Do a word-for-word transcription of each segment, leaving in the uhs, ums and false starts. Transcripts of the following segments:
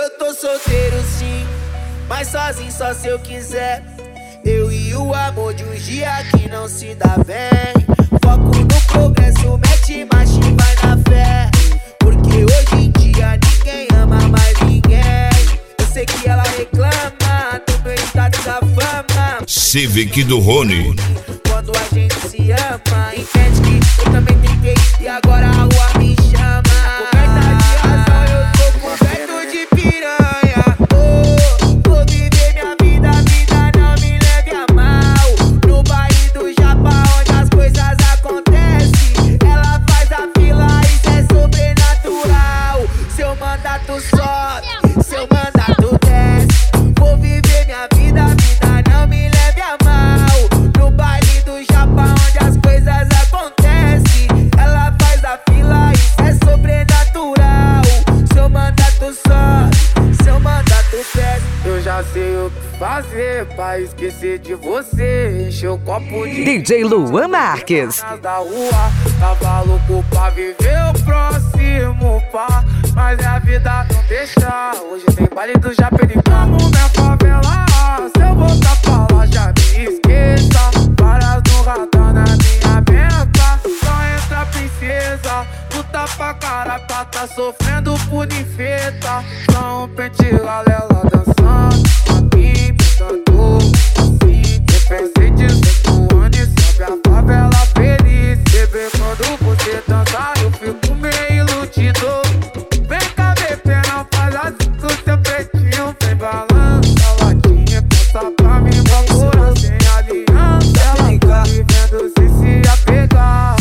eu tô solteiro sim, mas sozinho só se eu quiser. Eu e o amor de uns dias que não se dá bem. Foco no progresso, mete marcha e vai na fé. Porque hoje em dia ninguém ama mais ninguém. Eu sei que ela reclama do meu status da fama. Civic do Rony. Quando a gente se ama, entende que eu também tentei e agora a rua me chama. Coberta de razão, eu tô coberto de piranha. Oh, vou viver minha vida, vida não me leve a mal. No baile do Japão, onde as coisas acontecem, ela faz a fila, isso é sobrenatural. Seu mandato sobe, seu mandato desce. Vou viver minha vida, vida não me leve a mal. No baile do Japão, onde as coisas acontecem, ela faz a fila, isso é sobrenatural. Seu mandato sobe, seu mandato desce. Eu já sei o que fazer pra esquecer de você. Encher o copo de D J Luan Marques. Da rua, tava louco pra viver o próximo pá, mas a vida não deixa. Hoje tem baile do Japericamo, minha favela. Se eu voltar pra lá, já me esqueça. Várias no radar na minha meta. Só entra princesa, luta pra caralho, pra tá sofrendo por ninfeta. Só um pente galela dançando, aqui pintando assim. Eu pensei dezoito anos, sobe a favela feliz. Bebê, quando você dançar, eu fico meio iludido. Vem cá, bebê, não faz assim com seu pretinho. Vem balança, latinha, pensa pra mim, procura sem aliança. Ela tá vivendo sem se apegar.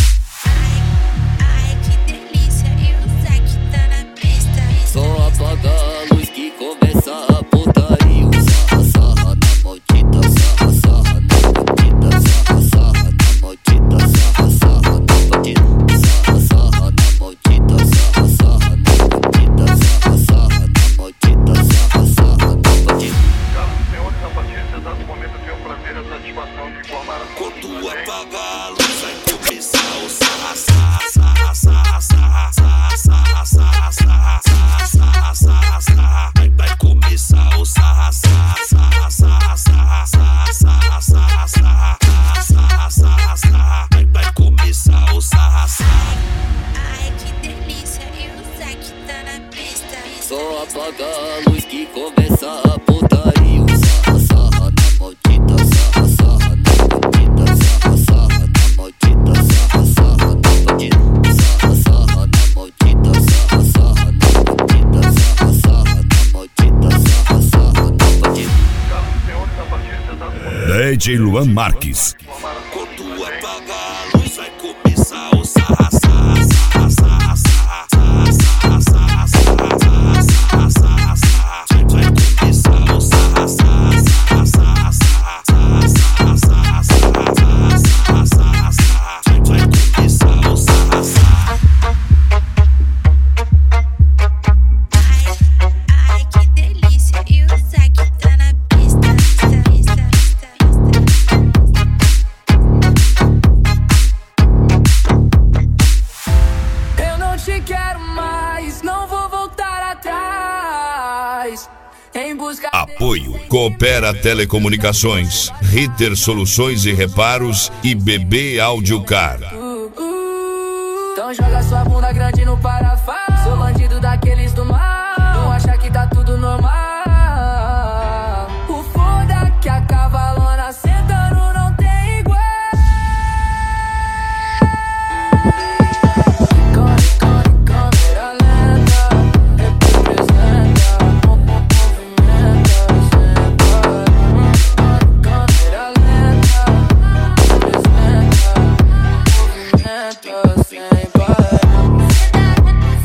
Ai, que delícia, e o Zac tá na pista. Só apaga a luz que começa a putaria. Sarra, sarra na maldita, sarra, sarra na bandida. Sarra, sarra na maldita, sarra, sarra na bandida. Sarra, sarra na maldita, sarra, sarra na bandida. Sarra, sarra na maldita, sarra, sarra na bandida. Caros senhores, a partir desse exato momento eu tenho o prazer e a satisfação de informar a Quando apagar a luz vai começar o sarra, sarra, sarra, sarra, sarra, sarra, sarra, sarra, sarra, sarra, sarra, sarra. Vai, vai começar o sarra, sarra, sarra, sarra, sarra, sarra, sarra, sarra, sarra, sarra, sarra, sarra. Vai, vai começar o sarra, sarra. Ai, que delícia, e o Zac tá na pista. Só apaga a luz que começa a putaria. Sarra, sarra na maldita, sarra, sarra na bandida. Sarra, sarra na maldita, sarra, sarra na bandida. Sarra, sarra na maldita, sarra, sarra na bandida. Sarra, sarra na maldita, sarra, sarra na bandida. Caros senhores, a partir desse exato momento D J Luan Marques. Quando apagar a luz vai começar o sarra, sarra, sarra, sarra, sarra, sarra, sarra, sarra, sarra, sarra, sarra. Vai começar o sarra, sarra, sarra, sarra, sarra, sarra, sarra, sarra, sarra, sarra. Vai começar o sarra, sarra. Ai, que delícia, e o Zac tá na pista. Pista, pista, pista. Eu não te quero mais, não vou voltar atrás. Em busca Apoio Coopera Telecomunicações, Ritter Soluções e Reparos e B B Audiocar. Uh, uh. Então joga sua bunda grande no parafuso. Sou bandido daqueles do mal. Não acha que tá tudo normal. O foda que a cavalona sentando não tem igual. Come, come, câmera lenta, representa, movimenta, senta. Câmera lenta, representa, movimenta, sem parar.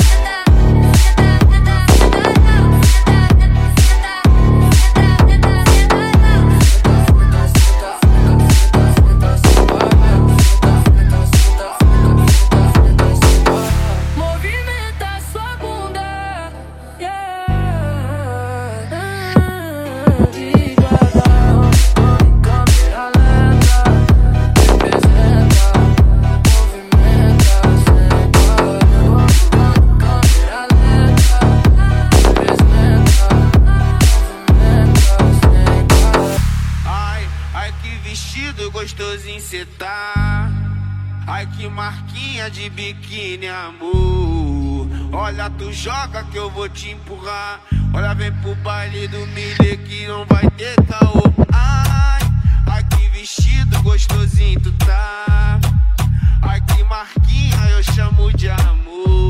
cê tá. Ai que marquinha de biquíni, amor. Olha, tu joga que eu vou te empurrar. Olha, vem pro baile do milê que não vai ter caô. Ai, ai que vestido gostosinho tu tá. Ai que marquinha eu chamo de amor.